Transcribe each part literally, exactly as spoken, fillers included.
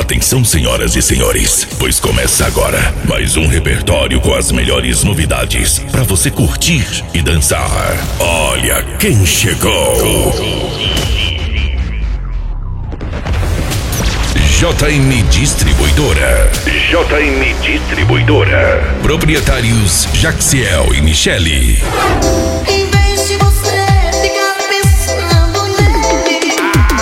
Atenção, senhoras e senhores, pois começa agora mais um repertório com as melhores novidades pra você curtir e dançar. Olha quem chegou! J M Distribuidora. J M Distribuidora. Proprietários Jaxiel e Michele. Em vez de você ficar pensando nele.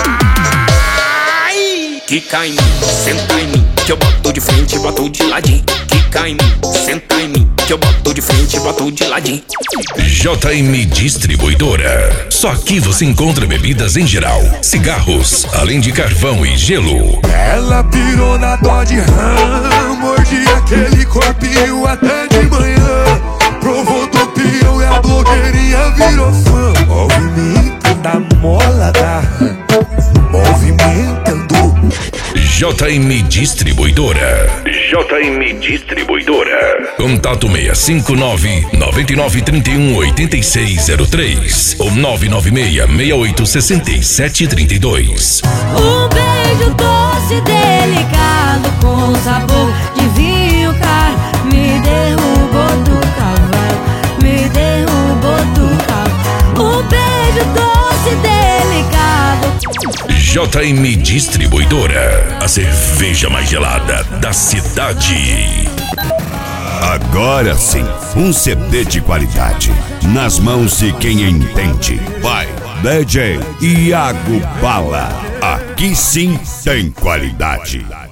Ai! Quica em mim, senta em mim, que eu boto de frente e boto de ladinho. Quica em mim, senta em mim, que eu boto de frente e boto de ladinho. J M Distribuidora. Só aqui você encontra bebidas em geral, cigarros, além de carvão e gelo. Ela pirou na dó de rã, mordi aquele corpinho até de manhã. Provou do peão e a blogueirinha virou fã. Movimento da mola da rã, movimentando. J M Distribuidora. J M Distribuidora. Contato seis cinco nove, nove nove três um, oito seis zero três ou nove nove seis, seis oito seis sete três dois. Um beijo doce, delicado, com sabor de vinho caro. Me derrubou do cavalo, me derrubou do cavalo. Um beijo doce, delicado. J M Distribuidora, a cerveja mais gelada da cidade. Agora sim, um C D de qualidade, nas mãos de quem entende. Vai, D J Iago Bala, aqui sim tem qualidade.